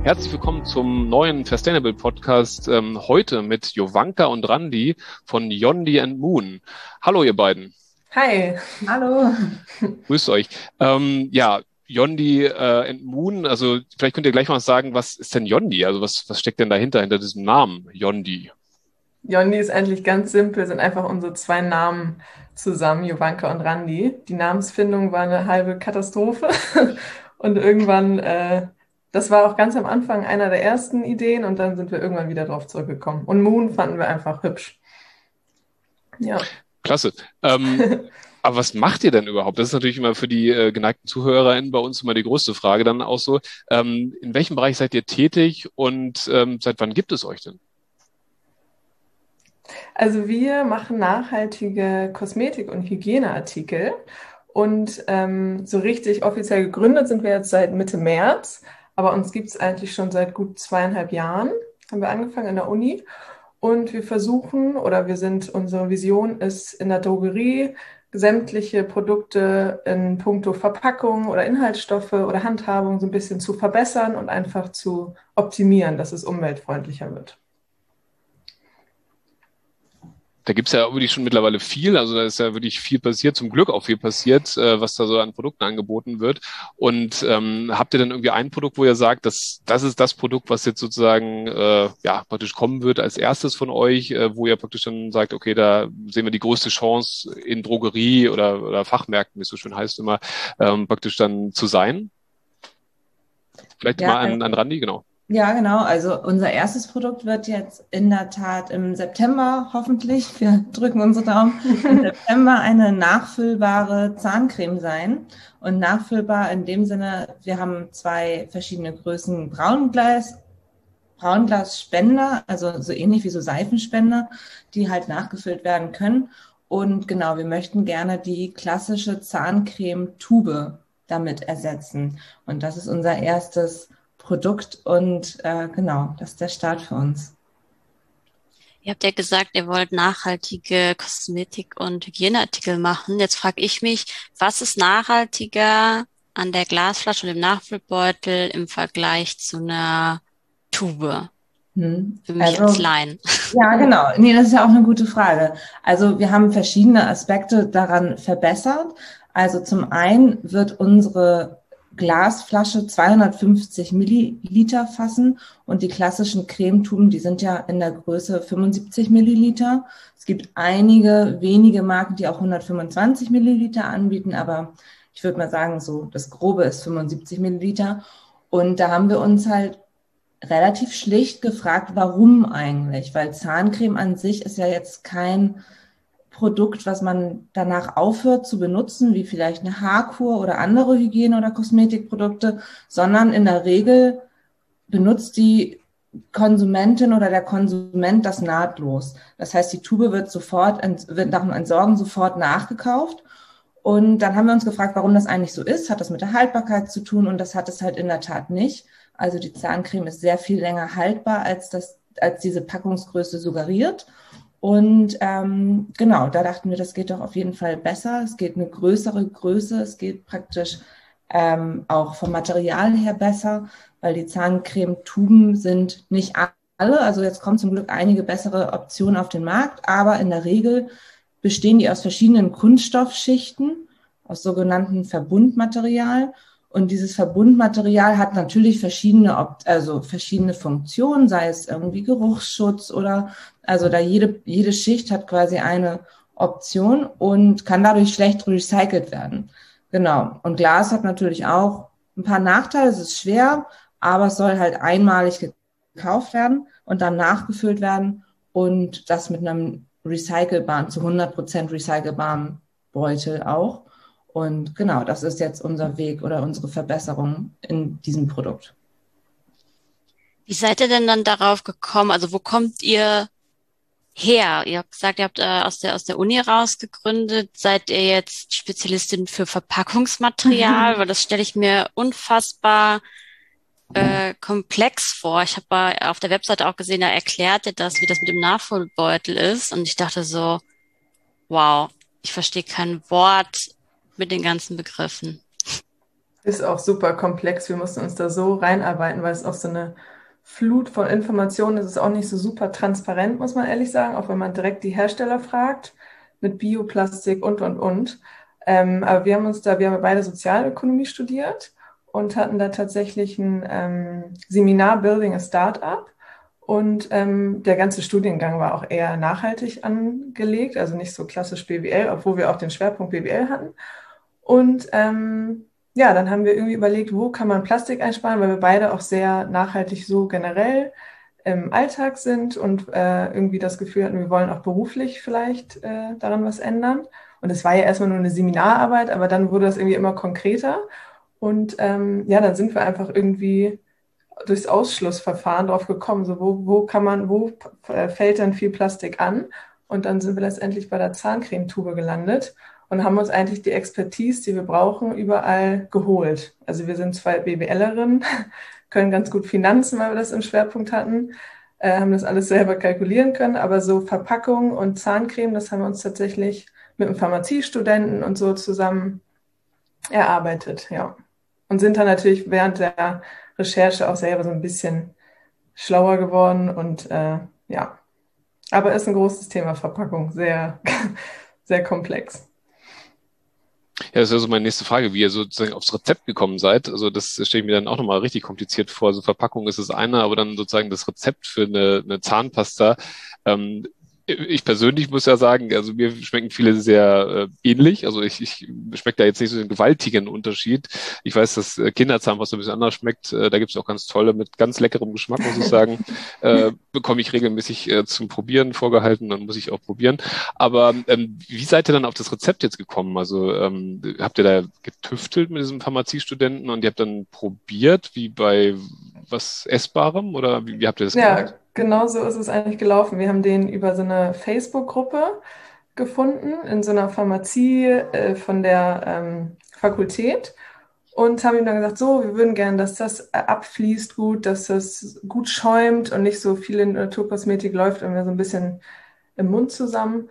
Herzlich willkommen zum neuen Fastainable Podcast, heute mit Jovanka und Randi von Yondi and Moon. Hallo ihr beiden. Hi. Hallo. Grüßt euch. Yondi and Moon, also vielleicht könnt ihr gleich mal sagen, was ist denn Yondi? Also was steckt denn dahinter, hinter diesem Namen Yondi? Yondi ist eigentlich ganz simpel, sind einfach unsere zwei Namen zusammen, Jovanka und Randi. Die Namensfindung war eine halbe Katastrophe und irgendwann, das war auch ganz am Anfang einer der ersten Ideen und dann sind wir irgendwann wieder drauf zurückgekommen. Und Moon fanden wir einfach hübsch. Ja. Klasse. Aber was macht ihr denn überhaupt? Das ist natürlich immer für die geneigten ZuhörerInnen bei uns immer die größte Frage dann auch so. In welchem Bereich seid ihr tätig und seit wann gibt es euch denn? Also wir machen nachhaltige Kosmetik- und Hygieneartikel und so richtig offiziell gegründet sind wir jetzt seit Mitte März, aber uns gibt es eigentlich schon seit gut 2,5 Jahren, haben wir angefangen in der Uni und wir versuchen unsere Vision ist in der Drogerie sämtliche Produkte in puncto Verpackung oder Inhaltsstoffe oder Handhabung so ein bisschen zu verbessern und einfach zu optimieren, dass es umweltfreundlicher wird. Da gibt's ja wirklich schon mittlerweile viel, also da ist ja wirklich viel passiert, zum Glück auch viel passiert, was da so an Produkten angeboten wird. Und habt ihr dann irgendwie ein Produkt, wo ihr sagt, das ist das Produkt, was jetzt sozusagen praktisch kommen wird als erstes von euch, wo ihr praktisch dann sagt, okay, da sehen wir die größte Chance in Drogerie oder Fachmärkten, wie es so schön heißt immer, praktisch dann zu sein? Vielleicht Ja, mal an Randi, genau. Ja, genau. Also unser erstes Produkt wird jetzt in der Tat im September hoffentlich, wir drücken unsere Daumen, im September eine nachfüllbare Zahncreme sein. Und nachfüllbar in dem Sinne, wir haben 2 verschiedene Größen Braunglasspender, also so ähnlich wie so Seifenspender, die halt nachgefüllt werden können. Und genau, wir möchten gerne die klassische Zahncreme-Tube damit ersetzen. Und das ist unser erstes Produkt und genau, das ist der Start für uns. Ihr habt ja gesagt, ihr wollt nachhaltige Kosmetik- und Hygieneartikel machen. Jetzt frage ich mich, was ist nachhaltiger an der Glasflasche und dem Nachfüllbeutel im Vergleich zu einer Tube? Für mich als Laien. Ja, genau. Nee, das ist ja auch eine gute Frage. Also wir haben verschiedene Aspekte daran verbessert. Also zum einen wird unsere Glasflasche 250 Milliliter fassen und die klassischen Cremetuben, die sind ja in der Größe 75 Milliliter. Es gibt einige wenige Marken, die auch 125 Milliliter anbieten, aber ich würde mal sagen, so das Grobe ist 75 Milliliter. Und da haben wir uns halt relativ schlicht gefragt, warum eigentlich? Weil Zahncreme an sich ist ja jetzt kein Produkt, was man danach aufhört zu benutzen, wie vielleicht eine Haarkur oder andere Hygiene- oder Kosmetikprodukte, sondern in der Regel benutzt die Konsumentin oder der Konsument das nahtlos. Das heißt, die Tube wird nach dem Entsorgen sofort nachgekauft. Und dann haben wir uns gefragt, warum das eigentlich so ist. Hat das mit der Haltbarkeit zu tun? Und das hat es halt in der Tat nicht. Also die Zahncreme ist sehr viel länger haltbar, als diese Packungsgröße suggeriert. Und genau, da dachten wir, das geht doch auf jeden Fall besser. Es geht eine größere Größe, es geht praktisch auch vom Material her besser, weil die Zahncremetuben sind nicht alle, also jetzt kommen zum Glück einige bessere Optionen auf den Markt, aber in der Regel bestehen die aus verschiedenen Kunststoffschichten, aus sogenannten Verbundmaterial. Und dieses Verbundmaterial hat natürlich verschiedene Funktionen, sei es irgendwie Geruchsschutz oder, also da jede Schicht hat quasi eine Option und kann dadurch schlecht recycelt werden. Genau. Und Glas hat natürlich auch ein paar Nachteile. Es ist schwer, aber es soll halt einmalig gekauft werden und dann nachgefüllt werden und das mit einem zu 100% recycelbaren Beutel auch. Und genau, das ist jetzt unser Weg oder unsere Verbesserung in diesem Produkt. Wie seid ihr denn dann darauf gekommen? Also wo kommt ihr her? Ihr habt gesagt, ihr habt aus der Uni raus gegründet. Seid ihr jetzt Spezialistin für Verpackungsmaterial? Weil das stelle ich mir unfassbar komplex vor. Ich habe auf der Webseite auch gesehen, da erklärt ihr das, wie das mit dem Nachfüllbeutel ist. Und ich dachte so, wow, ich verstehe kein Wort mit den ganzen Begriffen. Ist auch super komplex. Wir mussten uns da so reinarbeiten, weil es auch so eine Flut von Informationen ist. Es ist auch nicht so super transparent, muss man ehrlich sagen, auch wenn man direkt die Hersteller fragt, mit Bioplastik und. Aber wir haben beide Sozialökonomie studiert und hatten da tatsächlich ein Seminar Building a Startup. Und der ganze Studiengang war auch eher nachhaltig angelegt, also nicht so klassisch BWL, obwohl wir auch den Schwerpunkt BWL hatten. Und ja, dann haben wir irgendwie überlegt, wo kann man Plastik einsparen, weil wir beide auch sehr nachhaltig so generell im Alltag sind und irgendwie das Gefühl hatten, wir wollen auch beruflich vielleicht daran was ändern. Und es war ja erstmal nur eine Seminararbeit, aber dann wurde das irgendwie immer konkreter. Und ja, dann sind wir einfach irgendwie durchs Ausschlussverfahren drauf gekommen, so wo fällt dann viel Plastik an? Und dann sind wir letztendlich bei der Zahncremetube gelandet und haben uns eigentlich die Expertise, die wir brauchen, überall geholt. Also wir sind zwei BWLerinnen, können ganz gut Finanzen, weil wir das im Schwerpunkt hatten, haben das alles selber kalkulieren können, aber so Verpackung und Zahncreme, das haben wir uns tatsächlich mit einem Pharmaziestudenten und so zusammen erarbeitet, ja. Und sind dann natürlich während der Recherche auch selber so ein bisschen schlauer geworden und ja. Aber ist ein großes Thema Verpackung, sehr, sehr komplex. Ja, das ist also meine nächste Frage, wie ihr sozusagen aufs Rezept gekommen seid. Also das stelle ich mir dann auch nochmal richtig kompliziert vor. Also Verpackung ist das eine, aber dann sozusagen das Rezept für eine Zahnpasta. Ich persönlich muss ja sagen, also mir schmecken viele sehr ähnlich. Also ich schmecke da jetzt nicht so den gewaltigen Unterschied. Ich weiß, dass Kinderzahnpasta ein bisschen anders schmeckt. Da gibt es auch ganz tolle mit ganz leckerem Geschmack, muss ich sagen. Bekomme ich regelmäßig zum Probieren vorgehalten, dann muss ich auch probieren. Aber wie seid ihr dann auf das Rezept jetzt gekommen? Also habt ihr da getüftelt mit diesem Pharmaziestudenten und ihr habt dann probiert, wie bei was Essbarem? Oder wie habt ihr das gemacht? Ja, genau so ist es eigentlich gelaufen. Wir haben den über so eine Facebook-Gruppe gefunden, in so einer Pharmazie von der Fakultät und haben ihm dann gesagt, so, wir würden gerne, dass das abfließt gut, dass das gut schäumt und nicht so viel in Naturkosmetik läuft immer so ein bisschen im Mund zusammen.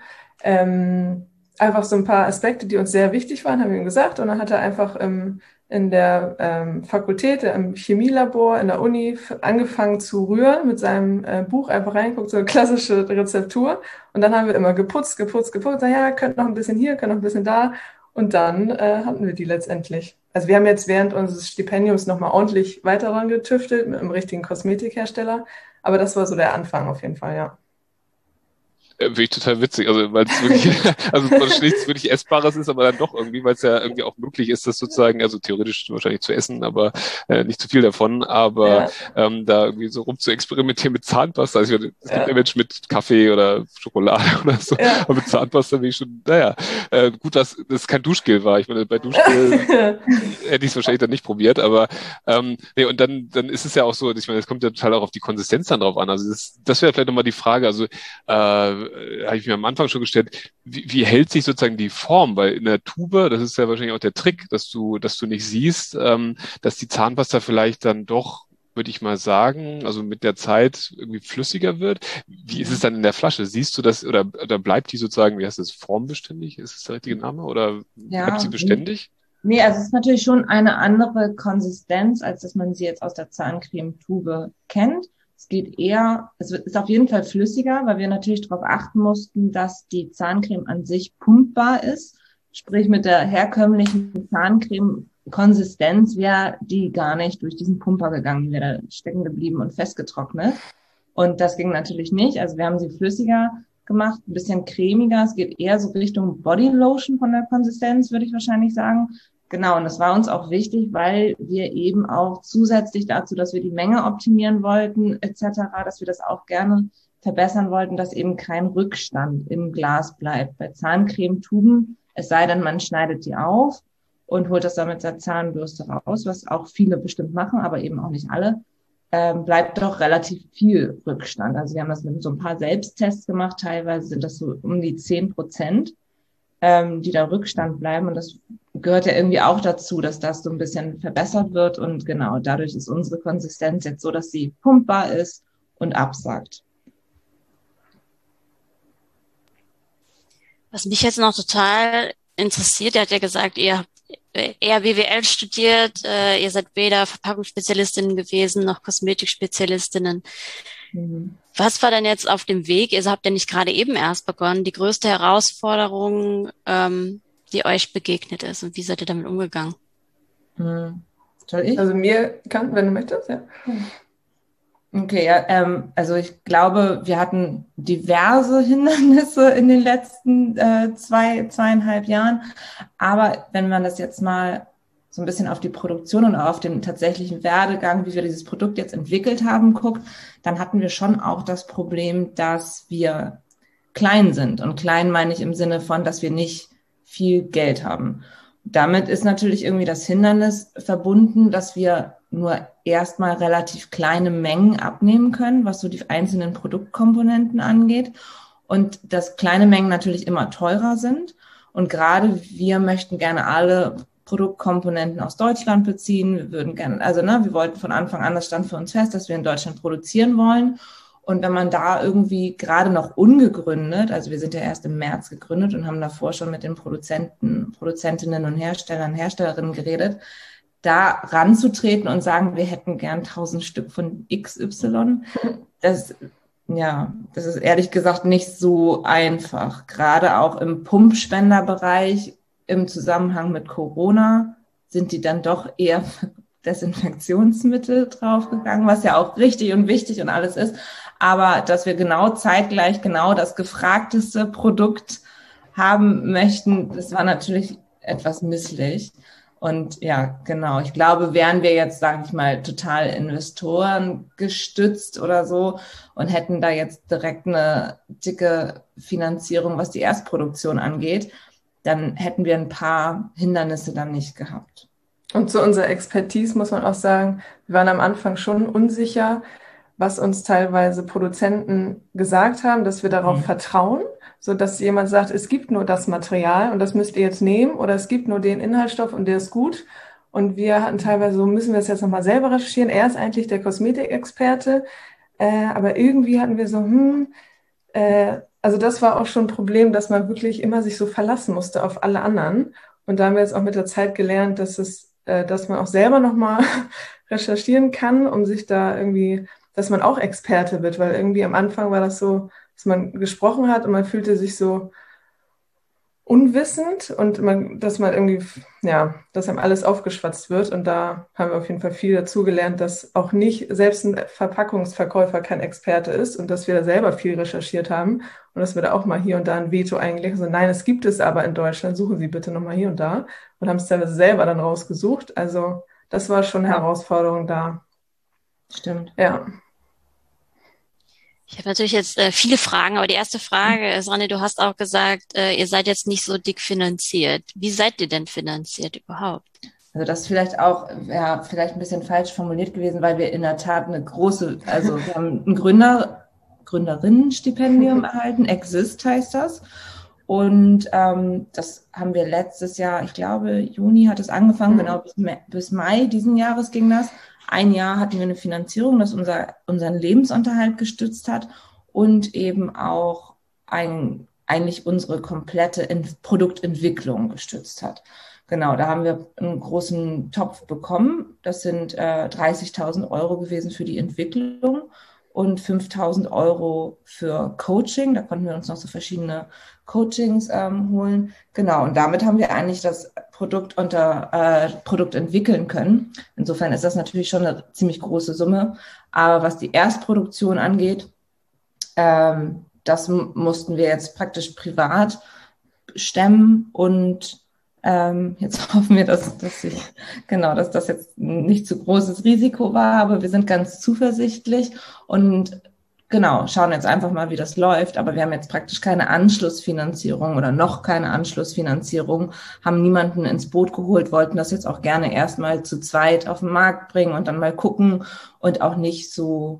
Einfach so ein paar Aspekte, die uns sehr wichtig waren, haben wir ihm gesagt. Und dann hat er einfach in der Fakultät, im Chemielabor, in der Uni angefangen zu rühren, mit seinem Buch einfach reinguckt, so eine klassische Rezeptur. Und dann haben wir immer geputzt. Na ja, könnt noch ein bisschen hier, könnt noch ein bisschen da. Und dann hatten wir die letztendlich. Also wir haben jetzt während unseres Stipendiums nochmal ordentlich weiter dran getüftelt mit einem richtigen Kosmetikhersteller. Aber das war so der Anfang auf jeden Fall, ja. Finde ich total witzig, also weil es wirklich, also nichts wirklich Essbares ist, aber dann doch irgendwie, weil es ja irgendwie auch möglich ist, das sozusagen, also theoretisch wahrscheinlich zu essen, aber nicht zu viel davon, aber da irgendwie so rum zu experimentieren mit Zahnpasta, also es gibt ja Menschen mit Kaffee oder Schokolade oder so, aber mit Zahnpasta bin ich schon, naja, gut, dass das kein Duschgel war, ich meine, bei Duschgel hätte ich es wahrscheinlich dann nicht probiert, aber nee, und dann ist es ja auch so, ich meine, es kommt ja total auch auf die Konsistenz dann drauf an, also das wäre vielleicht nochmal die Frage, also habe ich mir am Anfang schon gestellt, wie hält sich sozusagen die Form? Weil in der Tube, das ist ja wahrscheinlich auch der Trick, dass du nicht siehst, dass die Zahnpasta vielleicht dann doch, würde ich mal sagen, also mit der Zeit irgendwie flüssiger wird. Wie ist es dann in der Flasche? Siehst du das oder bleibt die sozusagen, wie heißt das, formbeständig? Ist das der richtige Name? Oder bleibt sie beständig? Nee, also es ist natürlich schon eine andere Konsistenz, als dass man sie jetzt aus der Zahncremetube kennt. Es geht eher, es ist auf jeden Fall flüssiger, weil wir natürlich darauf achten mussten, dass die Zahncreme an sich pumpbar ist. Sprich, mit der herkömmlichen Zahncreme-Konsistenz wäre die gar nicht durch diesen Pumper gegangen, die wäre da stecken geblieben und festgetrocknet. Und das ging natürlich nicht. Also wir haben sie flüssiger gemacht, ein bisschen cremiger. Es geht eher so Richtung Bodylotion von der Konsistenz, würde ich wahrscheinlich sagen. Genau, und das war uns auch wichtig, weil wir eben auch zusätzlich dazu, dass wir die Menge optimieren wollten, etc., dass wir das auch gerne verbessern wollten, dass eben kein Rückstand im Glas bleibt. Bei Zahncremetuben, es sei denn, man schneidet die auf und holt das dann mit der Zahnbürste raus, was auch viele bestimmt machen, aber eben auch nicht alle, bleibt doch relativ viel Rückstand. Also wir haben das mit so ein paar Selbsttests gemacht, teilweise sind das so um die 10%, die da Rückstand bleiben. Und das gehört ja irgendwie auch dazu, dass das so ein bisschen verbessert wird. Und genau, dadurch ist unsere Konsistenz jetzt so, dass sie pumpbar ist und absagt. Was mich jetzt noch total interessiert, er hat ja gesagt, ihr eher BWL studiert, ihr seid weder Verpackungsspezialistinnen gewesen noch Kosmetikspezialistinnen. Was war denn jetzt auf dem Weg? Ihr habt ja nicht gerade eben erst begonnen, die größte Herausforderung, die euch begegnet ist, und wie seid ihr damit umgegangen? Soll ich? Also wenn du möchtest, ja. Okay, ja, also ich glaube, wir hatten diverse Hindernisse in den letzten 2,5 Jahren. Aber wenn man das jetzt mal so ein bisschen auf die Produktion und auf den tatsächlichen Werdegang, wie wir dieses Produkt jetzt entwickelt haben, guckt, dann hatten wir schon auch das Problem, dass wir klein sind. Und klein meine ich im Sinne von, dass wir nicht viel Geld haben. Damit ist natürlich irgendwie das Hindernis verbunden, dass wir nur erstmal relativ kleine Mengen abnehmen können, was so die einzelnen Produktkomponenten angeht. Und dass kleine Mengen natürlich immer teurer sind. Und gerade wir möchten gerne alle Produktkomponenten aus Deutschland beziehen. Wir würden gerne, wir wollten von Anfang an, das stand für uns fest, dass wir in Deutschland produzieren wollen. Und wenn man da irgendwie gerade noch ungegründet, also wir sind ja erst im März gegründet und haben davor schon mit den Produzentinnen und Herstellerinnen geredet, da ranzutreten und sagen, wir hätten gern 1000 Stück von XY, das ist ehrlich gesagt nicht so einfach. Gerade auch im Pumpspenderbereich im Zusammenhang mit Corona sind die dann doch eher Desinfektionsmittel draufgegangen, was ja auch richtig und wichtig und alles ist. Aber dass wir genau zeitgleich das gefragteste Produkt haben möchten, das war natürlich etwas misslich. Und ja, genau. Ich glaube, wären wir jetzt, sage ich mal, total Investoren gestützt oder so und hätten da jetzt direkt eine dicke Finanzierung, was die Erstproduktion angeht, dann hätten wir ein paar Hindernisse dann nicht gehabt. Und zu unserer Expertise muss man auch sagen, wir waren am Anfang schon unsicher, was uns teilweise Produzenten gesagt haben, dass wir darauf vertrauen, so dass jemand sagt, es gibt nur das Material und das müsst ihr jetzt nehmen, oder es gibt nur den Inhaltsstoff und der ist gut. Und wir hatten teilweise so, müssen wir es jetzt nochmal selber recherchieren. Er ist eigentlich der Kosmetikexperte, aber irgendwie hatten wir so, also das war auch schon ein Problem, dass man wirklich immer sich so verlassen musste auf alle anderen. Und da haben wir jetzt auch mit der Zeit gelernt, dass man auch selber nochmal recherchieren kann, um sich da irgendwie, dass man auch Experte wird, weil irgendwie am Anfang war das so, dass man gesprochen hat und man fühlte sich so unwissend und dass man irgendwie, dass einem alles aufgeschwatzt wird. Und da haben wir auf jeden Fall viel dazu gelernt, dass auch nicht selbst ein Verpackungsverkäufer kein Experte ist und dass wir da selber viel recherchiert haben und dass wir da auch mal hier und da ein Veto eingelegt haben. Also nein, es gibt es aber in Deutschland, suchen Sie bitte nochmal hier und da, und haben es teilweise selber dann rausgesucht. Also das war schon eine Herausforderung da. Stimmt. Ja. Ich habe natürlich jetzt viele Fragen, aber die erste Frage ist, Rani, du hast auch gesagt, ihr seid jetzt nicht so dick finanziert. Wie seid ihr denn finanziert überhaupt? Also das ist vielleicht auch, vielleicht ein bisschen falsch formuliert gewesen, weil wir in der Tat wir haben ein Gründerinnenstipendium erhalten, Exist heißt das. Und das haben wir letztes Jahr, ich glaube Juni hat es angefangen, genau bis Mai diesen Jahres ging das. Ein Jahr hatten wir eine Finanzierung, das unseren Lebensunterhalt gestützt hat und eben auch eigentlich unsere komplette Produktentwicklung gestützt hat. Genau, da haben wir einen großen Topf bekommen. Das sind 30.000 Euro gewesen für die Entwicklung und 5.000 Euro für Coaching. Da konnten wir uns noch so verschiedene Coachings holen. Genau, und damit haben wir eigentlich das Produkt entwickeln können. Insofern ist das natürlich schon eine ziemlich große Summe. Aber was die Erstproduktion angeht, das mussten wir jetzt praktisch privat stemmen und jetzt hoffen wir, dass das jetzt nicht zu großes Risiko war, aber wir sind ganz zuversichtlich und genau, schauen jetzt einfach mal, wie das läuft. Aber wir haben jetzt praktisch keine Anschlussfinanzierung oder noch keine Anschlussfinanzierung, haben niemanden ins Boot geholt, wollten das jetzt auch gerne erstmal zu zweit auf den Markt bringen und dann mal gucken und auch nicht so,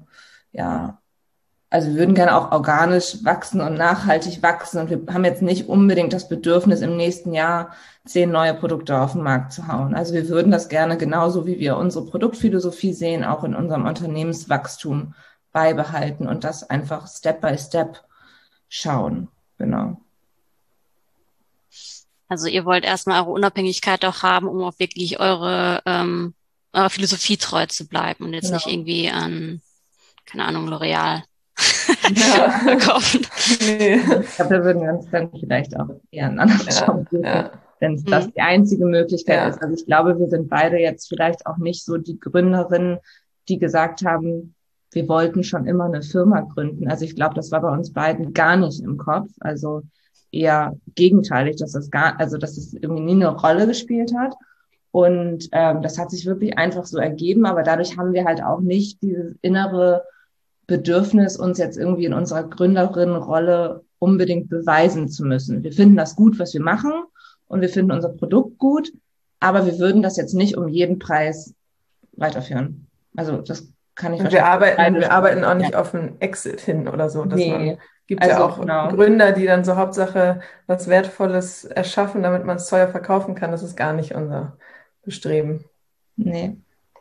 also wir würden gerne auch organisch wachsen und nachhaltig wachsen und wir haben jetzt nicht unbedingt das Bedürfnis, im nächsten Jahr 10 neue Produkte auf den Markt zu hauen. Also wir würden das gerne genauso, wie wir unsere Produktphilosophie sehen, auch in unserem Unternehmenswachstum beibehalten und das einfach Step by Step schauen. Genau. Also ihr wollt erstmal eure Unabhängigkeit auch haben, um auch wirklich eurer Philosophie treu zu bleiben und jetzt nicht irgendwie an, keine Ahnung, L'Oreal Ja. verkaufen. Nee. Ich glaube, da würden wir uns dann vielleicht auch eher einen anderen Job suchen, wenn das die einzige Möglichkeit ist. Also ich glaube, wir sind beide jetzt vielleicht auch nicht so die Gründerinnen, die gesagt haben, wir wollten schon immer eine Firma gründen. Also ich glaube, das war bei uns beiden gar nicht im Kopf. Also eher gegenteilig, dass es irgendwie nie eine Rolle gespielt hat. Und das hat sich wirklich einfach so ergeben, aber dadurch haben wir halt auch nicht dieses innere Bedürfnis, uns jetzt irgendwie in unserer Gründerinnenrolle unbedingt beweisen zu müssen. Wir finden das gut, was wir machen, und wir finden unser Produkt gut, aber wir würden das jetzt nicht um jeden Preis weiterführen. Also das kann ich wahrscheinlich. Wir arbeiten auch nicht auf einen Exit hin oder so. Gibt ja auch Gründer, die dann so Hauptsache was Wertvolles erschaffen, damit man es teuer verkaufen kann. Das ist gar nicht unser Bestreben. Nee.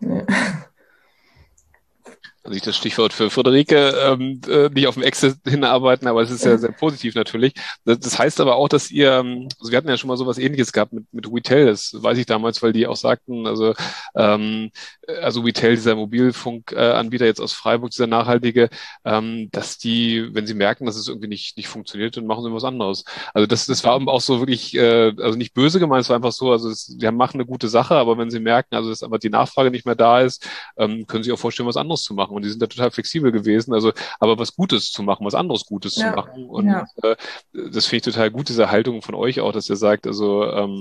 Also nicht das Stichwort für Friederike, nicht auf dem Exit hinarbeiten, aber es ist ja sehr positiv natürlich. Das heißt aber auch, dass ihr, also wir hatten ja schon mal sowas Ähnliches gehabt mit Wetel, das weiß ich damals, weil die auch sagten, also Wetel, dieser Mobilfunkanbieter jetzt aus Freiburg, dieser nachhaltige, dass die, wenn sie merken, dass es irgendwie nicht funktioniert, dann machen sie was anderes. Also das war auch so wirklich, also nicht böse gemeint, es war einfach so, also wir machen eine gute Sache, aber wenn sie merken, also dass aber die Nachfrage nicht mehr da ist, können sie auch vorstellen, was anderes zu machen. Und die sind da total flexibel gewesen, also aber was Gutes zu machen, was anderes Gutes zu machen. Und das finde ich total gut, diese Haltung von euch auch, dass ihr sagt, also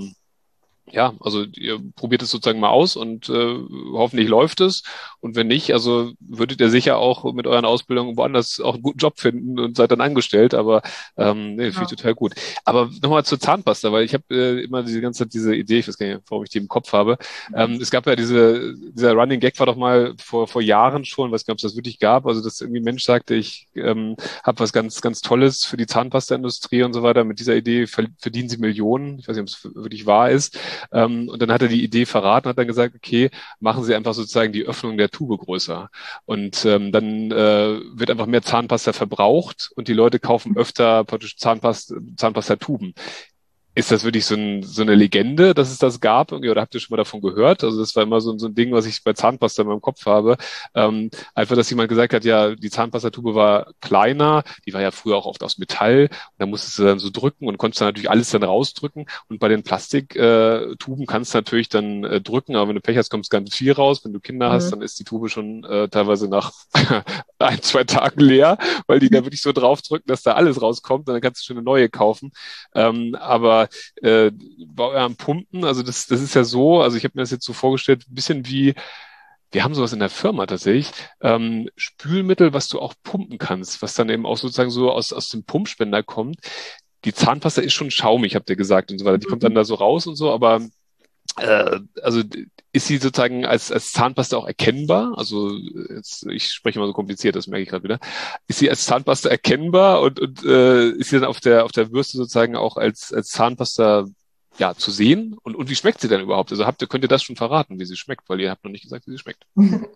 also ihr probiert es sozusagen mal aus und hoffentlich läuft es. Und wenn nicht, also würdet ihr sicher auch mit euren Ausbildungen woanders auch einen guten Job finden und seid dann angestellt. Aber finde ich total gut. Aber nochmal zur Zahnpasta, weil ich habe immer diese ganze Zeit diese Idee, ich weiß gar nicht, warum ich die im Kopf habe. Es gab ja dieser Running Gag war doch mal vor Jahren schon, weiß gar nicht, ob es das wirklich gab, also dass irgendwie ein Mensch sagte, ich habe was ganz, ganz Tolles für die Zahnpasta-Industrie und so weiter. Mit dieser Idee verdienen sie Millionen. Ich weiß nicht, ob es wirklich wahr ist. Und dann hat er die Idee verraten, hat dann gesagt, okay, machen Sie einfach sozusagen die Öffnung der Tube größer. Und dann wird einfach mehr Zahnpasta verbraucht und die Leute kaufen öfter praktisch Zahnpasta-Tuben. Ist das wirklich so eine Legende, dass es das gab irgendwie, oder habt ihr schon mal davon gehört? Also das war immer so ein Ding, was ich bei Zahnpasta in meinem Kopf habe. Einfach, dass jemand gesagt hat, ja, die Zahnpastatube war kleiner, die war ja früher auch oft aus Metall, und da musstest du dann so drücken und konntest dann natürlich alles dann rausdrücken. Und bei den Plastiktuben kannst du natürlich dann drücken, aber wenn du Pech hast, kommt ganz viel raus. Wenn du Kinder hast, dann ist die Tube schon teilweise nach 1-2 Tagen leer, weil die da wirklich so draufdrücken, dass da alles rauskommt, und dann kannst du schon eine neue kaufen. Aber bei eurem Pumpen, also das ist ja so, also ich habe mir das jetzt so vorgestellt, ein bisschen wie, wir haben sowas in der Firma tatsächlich, Spülmittel, was du auch pumpen kannst, was dann eben auch sozusagen so aus dem Pumpspender kommt. Die Zahnpasta ist schon schaumig, habt ihr gesagt, und so weiter. Die kommt dann da so raus und so, aber also ist sie sozusagen als Zahnpasta auch erkennbar? Also jetzt, ich spreche mal so kompliziert, das merke ich gerade wieder. Ist sie als Zahnpasta erkennbar und ist sie dann auf der Bürste sozusagen auch als Zahnpasta zu sehen? Und wie schmeckt sie denn überhaupt? Also könnt ihr das schon verraten, wie sie schmeckt? Weil ihr habt noch nicht gesagt, wie sie schmeckt.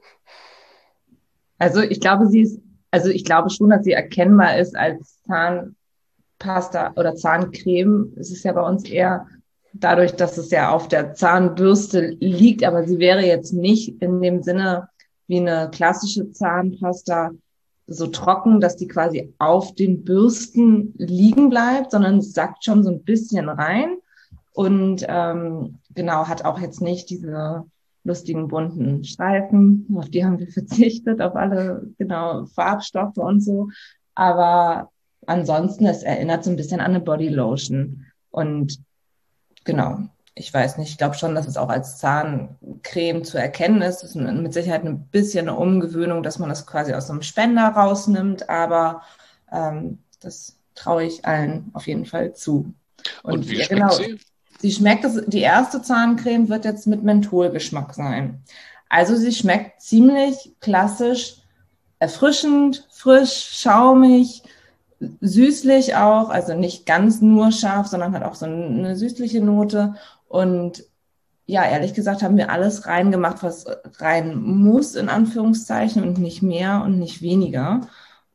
Also ich glaube schon, dass sie erkennbar ist als Zahnpasta oder Zahncreme. Es ist ja bei uns eher dadurch, dass es ja auf der Zahnbürste liegt, aber sie wäre jetzt nicht in dem Sinne wie eine klassische Zahnpasta so trocken, dass die quasi auf den Bürsten liegen bleibt, sondern es sackt schon so ein bisschen rein und hat auch jetzt nicht diese lustigen bunten Streifen, auf die haben wir verzichtet, auf alle Farbstoffe und so, aber ansonsten, es erinnert so ein bisschen an eine Bodylotion und ich weiß nicht, ich glaube schon, dass es auch als Zahncreme zu erkennen ist. Das ist mit Sicherheit ein bisschen eine Umgewöhnung, dass man das quasi aus so einem Spender rausnimmt, aber das traue ich allen auf jeden Fall zu. Und wie schmeckt sie? Sie schmeckt, die erste Zahncreme wird jetzt mit Mentholgeschmack sein. Also sie schmeckt ziemlich klassisch, erfrischend, frisch, schaumig, süßlich auch, also nicht ganz nur scharf, sondern hat auch so eine süßliche Note. Und ja, ehrlich gesagt haben wir alles reingemacht, was rein muss, in Anführungszeichen, und nicht mehr und nicht weniger.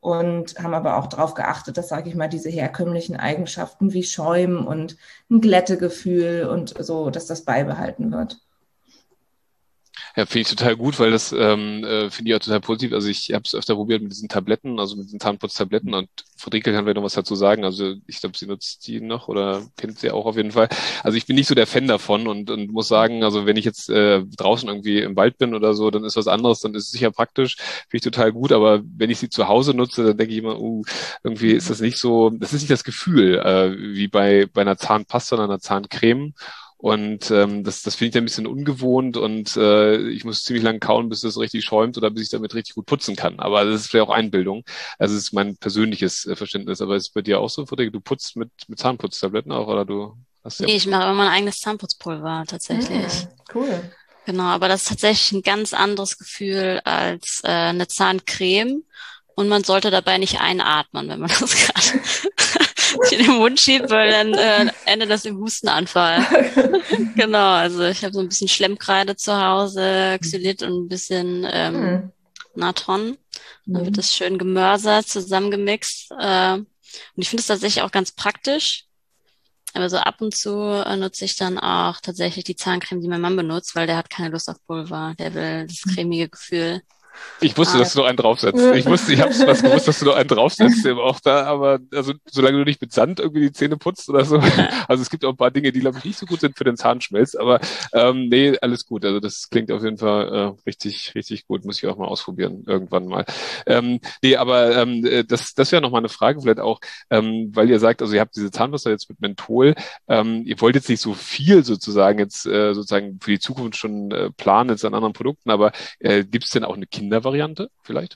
und haben aber auch darauf geachtet, dass, sage ich mal, diese herkömmlichen Eigenschaften wie Schäumen und ein Glättegefühl und so, dass das beibehalten wird. Ja, finde ich total gut, weil das finde ich auch total positiv. Also ich habe es öfter probiert mit diesen Tabletten, also mit diesen Zahnputztabletten, und Friederike kann vielleicht noch was dazu sagen. Also ich glaube, sie nutzt die noch oder kennt sie auch auf jeden Fall. Also ich bin nicht so der Fan davon und muss sagen, also wenn ich jetzt draußen irgendwie im Wald bin oder so, dann ist was anderes, dann ist es sicher praktisch, finde ich total gut. Aber wenn ich sie zu Hause nutze, dann denke ich immer, irgendwie ist das nicht so, das ist nicht das Gefühl wie bei einer Zahnpasta oder einer Zahncreme. Und das finde ich dann ein bisschen ungewohnt und ich muss ziemlich lang kauen, bis das richtig schäumt oder bis ich damit richtig gut putzen kann. Aber das ist vielleicht auch Einbildung. Also es ist mein persönliches Verständnis. Aber ist es bei dir auch so, Frederik? Du putzt mit Zahnputztabletten auch oder du hast ja... Nee, ich mache immer mein eigenes Zahnputzpulver tatsächlich. Cool. Genau, aber das ist tatsächlich ein ganz anderes Gefühl als eine Zahncreme. Und man sollte dabei nicht einatmen, wenn man das gerade in den Mund schiebt, weil dann endet das im Hustenanfall. Genau, also ich habe so ein bisschen Schlemmkreide zu Hause, Xylit und ein bisschen Natron. Dann wird das schön gemörsert, zusammengemixt. Und ich finde es tatsächlich auch ganz praktisch. Aber so ab und zu nutze ich dann auch tatsächlich die Zahncreme, die mein Mann benutzt, weil der hat keine Lust auf Pulver. Der will das cremige Gefühl. Ich wusste, dass du noch einen draufsetzt. Ich habe was gewusst, dass du noch einen draufsetzt, eben auch da, aber also solange du nicht mit Sand irgendwie die Zähne putzt oder so. Also es gibt auch ein paar Dinge, die, glaube ich, nicht so gut sind für den Zahnschmelz, aber nee, alles gut. Also das klingt auf jeden Fall richtig, richtig gut. Muss ich auch mal ausprobieren, irgendwann mal. Nee, aber das wäre noch mal eine Frage, vielleicht auch, weil ihr sagt, also ihr habt diese Zahnpasta jetzt mit Menthol, ihr wollt jetzt nicht so viel sozusagen jetzt sozusagen für die Zukunft schon planen jetzt an anderen Produkten, aber gibt es denn auch eine Kindervariante vielleicht?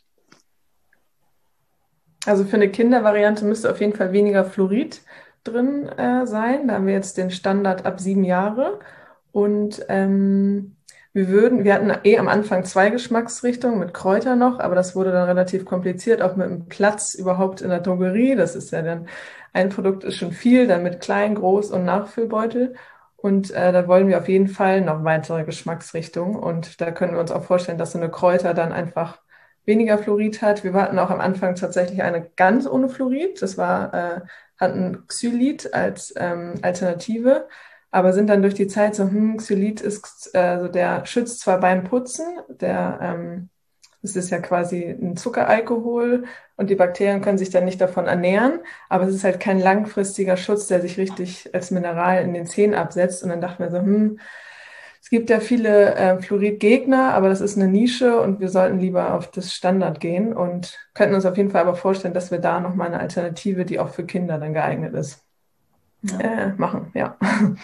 Also für eine Kindervariante müsste auf jeden Fall weniger Fluorid drin sein. Da haben wir jetzt den Standard ab 7 Jahre. Und wir hatten am Anfang 2 Geschmacksrichtungen mit Kräuter noch, aber das wurde dann relativ kompliziert, auch mit dem Platz überhaupt in der Drogerie. Das ist ja dann, ein Produkt ist schon viel, dann mit klein, groß und Nachfüllbeutel. Und da wollen wir auf jeden Fall noch weitere Geschmacksrichtungen. Und da können wir uns auch vorstellen, dass so eine Kräuter dann einfach weniger Fluorid hat. Wir hatten auch am Anfang tatsächlich eine ganz ohne Fluorid. Das hatten Xylit als Alternative, aber sind dann durch die Zeit so, Xylit ist der schützt zwar beim Putzen, das ist ja quasi ein Zuckeralkohol und die Bakterien können sich dann nicht davon ernähren, aber es ist halt kein langfristiger Schutz, der sich richtig als Mineral in den Zähnen absetzt. Und dann dachten wir so, es gibt ja viele Fluoridgegner, aber das ist eine Nische und wir sollten lieber auf das Standard gehen und könnten uns auf jeden Fall aber vorstellen, dass wir da nochmal eine Alternative, die auch für Kinder dann geeignet ist, machen. Ja.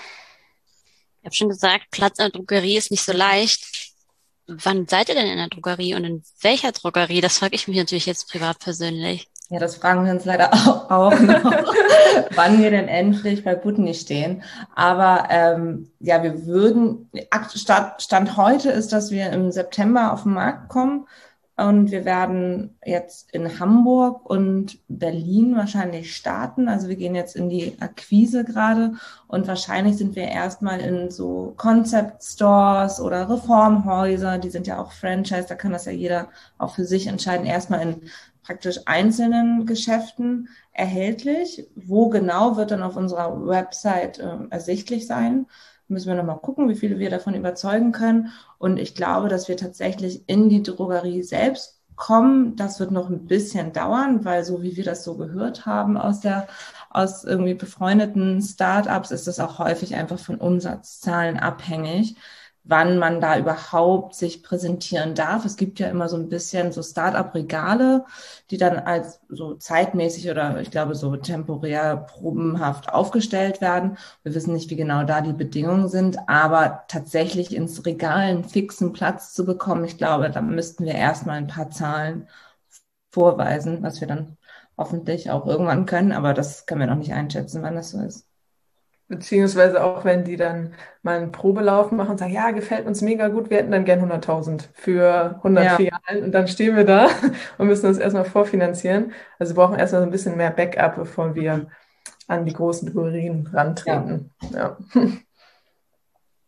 Ich habe schon gesagt, Platz in der Drogerie ist nicht so leicht. Wann seid ihr denn in der Drogerie und in welcher Drogerie? Das frage ich mich natürlich jetzt privat persönlich. Ja, das fragen wir uns leider auch noch, wann wir denn endlich bei Butni stehen. Aber ja, wir würden, Stand heute ist, dass wir im September auf den Markt kommen. Und wir werden jetzt in Hamburg und Berlin wahrscheinlich starten. Also wir gehen jetzt in die Akquise gerade und wahrscheinlich sind wir erstmal in so Concept Stores oder Reformhäuser. Die sind ja auch Franchise, da kann das ja jeder auch für sich entscheiden. Erstmal in praktisch einzelnen Geschäften erhältlich. Wo genau wird dann auf unserer Website ersichtlich sein? Müssen wir nochmal gucken, wie viele wir davon überzeugen können. Und ich glaube, dass wir tatsächlich in die Drogerie selbst kommen. Das wird noch ein bisschen dauern, weil so wie wir das so gehört haben aus irgendwie befreundeten Startups, ist das auch häufig einfach von Umsatzzahlen abhängig, wann man da überhaupt sich präsentieren darf. Es gibt ja immer so ein bisschen so Start-up-Regale, die dann als so zeitmäßig oder ich glaube so temporär probenhaft aufgestellt werden. Wir wissen nicht, wie genau da die Bedingungen sind, aber tatsächlich ins Regal einen fixen Platz zu bekommen, ich glaube, da müssten wir erstmal ein paar Zahlen vorweisen, was wir dann hoffentlich auch irgendwann können, aber das können wir noch nicht einschätzen, wann das so ist. Beziehungsweise auch, wenn die dann mal einen Probelauf machen und sagen, ja, gefällt uns mega gut, wir hätten dann gern 100.000 für 100 Filialen und dann stehen wir da und müssen das erstmal vorfinanzieren. Also wir brauchen erstmal so ein bisschen mehr Backup, bevor wir an die großen Drogerien rantreten. Ja.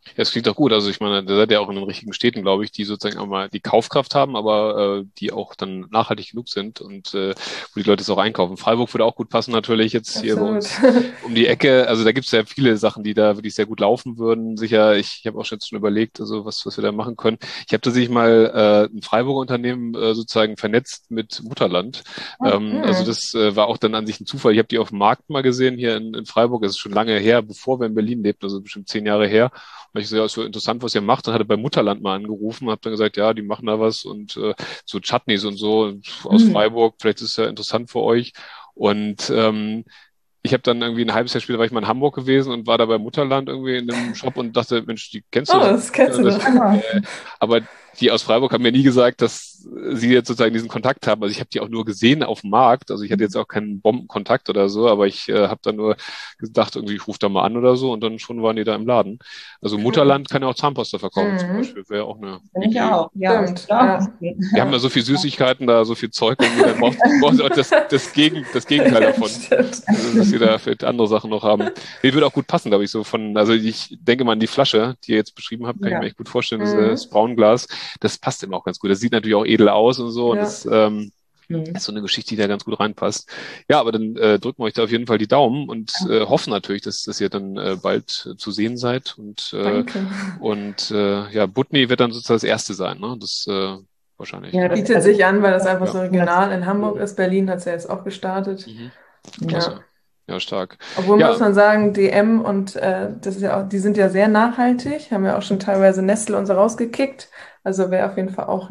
Ja, das klingt doch gut. Also ich meine, da seid ihr auch in den richtigen Städten, glaube ich, die sozusagen auch mal die Kaufkraft haben, aber die auch dann nachhaltig genug sind und wo die Leute es auch einkaufen. Freiburg würde auch gut passen natürlich jetzt hier bei Absolut. uns um die Ecke. Also da gibt es ja viele Sachen, die da wirklich sehr gut laufen würden. Sicher, ich habe auch schon überlegt, also was wir da machen können. Ich habe tatsächlich mal ein Freiburger Unternehmen sozusagen vernetzt mit Mutterland. Also das war auch dann an sich ein Zufall. Ich habe die auf dem Markt mal gesehen hier in Freiburg. Das ist schon lange her, bevor wir in Berlin lebten, also bestimmt 10 Jahre her. Und ich so, ja, ist so interessant, was ihr macht. Dann hatte bei Mutterland mal angerufen, habe dann gesagt, ja, die machen da was und so Chutneys und so aus Freiburg. Vielleicht ist es ja interessant für euch. Und ich habe dann irgendwie ein halbes Jahr später war ich mal in Hamburg gewesen und war da bei Mutterland irgendwie in einem Shop und dachte, Mensch, die kennst du? Oh, das kennst du doch. Aber die aus Freiburg haben mir nie gesagt, dass sie jetzt sozusagen diesen Kontakt haben. Also ich habe die auch nur gesehen auf dem Markt. Also ich hatte jetzt auch keinen Bombenkontakt oder so, aber ich habe dann nur gedacht, irgendwie ich rufe da mal an oder so und dann schon waren die da im Laden. Also Mutterland kann ja auch Zahnpasta verkaufen zum Beispiel. Wäre auch eine Finde ich Idee. auch. Ja, Stimmt, klar. Wir haben ja so viel Süßigkeiten da, so viel Zeug, irgendwie, dann brauchen sie auch das Gegenteil davon. Stimmt. Also, dass wir da vielleicht andere Sachen noch haben. Nee, würde auch gut passen, glaube ich, so also ich denke mal an die Flasche, die ihr jetzt beschrieben habt, kann ich mir echt gut vorstellen, das Braunglas, das passt immer auch ganz gut. Das sieht natürlich auch edel aus und so und das ist so eine Geschichte, die da ganz gut reinpasst. Ja, aber dann drücken wir euch da auf jeden Fall die Daumen und hoffen natürlich, dass ihr dann bald zu sehen seid Danke. Ja, Butni wird dann sozusagen das erste sein, ne? Das wahrscheinlich. Ja, das Bietet sich an, weil das einfach Ja. so regional in Hamburg ist. Berlin hat es ja jetzt auch gestartet. Klasse. Ja, stark. Obwohl Ja. muss man sagen, DM und das ist ja auch, die sind ja sehr nachhaltig, haben ja auch schon teilweise Nestle und so rausgekickt. Also wäre auf jeden Fall auch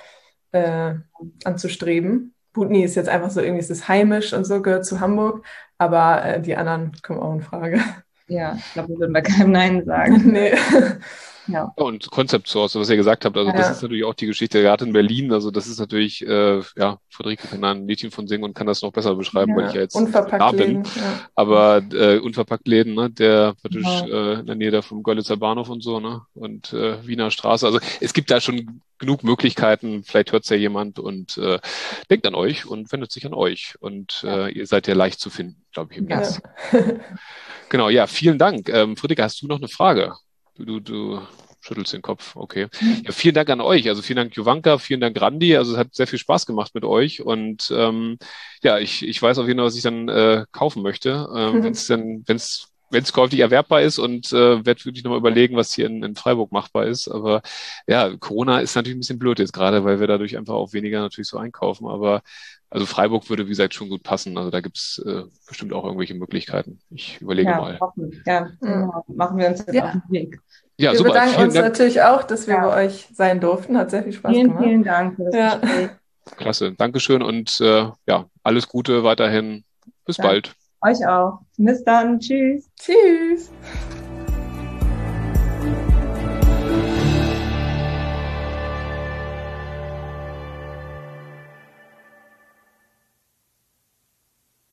anzustreben. Butni ist jetzt einfach so irgendwie, es ist heimisch und so, gehört zu Hamburg, aber die anderen kommen auch in Frage. Ja, ich glaube, wir würden bei keinem Nein sagen. Nee. Ja. Und Concept Source, was ihr gesagt habt, also das ist natürlich auch die Geschichte, gerade in Berlin, also das ist natürlich, Friederike kann da ein Mädchen von singen und kann das noch besser beschreiben, weil ich ja jetzt da bin. Ja. Aber Unverpacktläden, ne, der praktisch in der Nähe da vom Görlitzer Bahnhof und so, ne, und Wiener Straße. Also es gibt da schon genug Möglichkeiten, vielleicht hört's ja jemand und denkt an euch und wendet sich an euch. Und ihr seid ja leicht zu finden, glaube ich, im Netz. Genau, ja, vielen Dank. Friederike, hast du noch eine Frage? Du schüttelst den Kopf, okay. Ja, vielen Dank an euch. Also vielen Dank, Jovanka, vielen Dank, Randi. Also es hat sehr viel Spaß gemacht mit euch. Und ich weiß auf jeden Fall, was ich dann kaufen möchte, wenn es käuflich erwerbbar ist und werde wirklich nochmal überlegen, was hier in Freiburg machbar ist. Aber ja, Corona ist natürlich ein bisschen blöd jetzt gerade, weil wir dadurch einfach auch weniger natürlich so einkaufen. Aber also Freiburg würde, wie gesagt, schon gut passen. Also da gibt's bestimmt auch irgendwelche Möglichkeiten. Ich überlege mal. Hoffentlich. Ja, genau. Machen wir uns jetzt auf den Weg. Ja, wir super. bedanken Vielen uns Dank. natürlich auch, dass wir bei euch sein durften. Hat sehr viel Spaß gemacht. Vielen Dank für das Gespräch. Klasse. Dankeschön und alles Gute weiterhin. Bis bald. Euch auch. Bis dann. Tschüss. Tschüss.